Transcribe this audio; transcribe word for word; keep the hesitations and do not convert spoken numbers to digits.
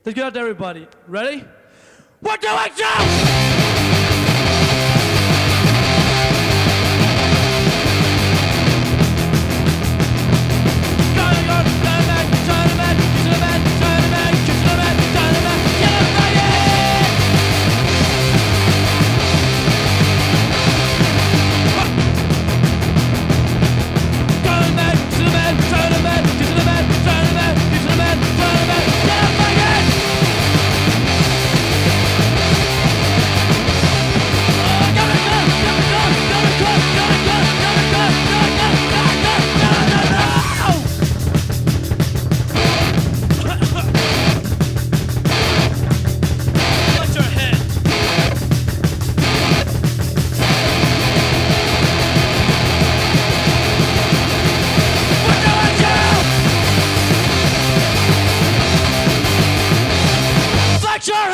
Let's get out to everybody. Ready? One, two, one, two! Your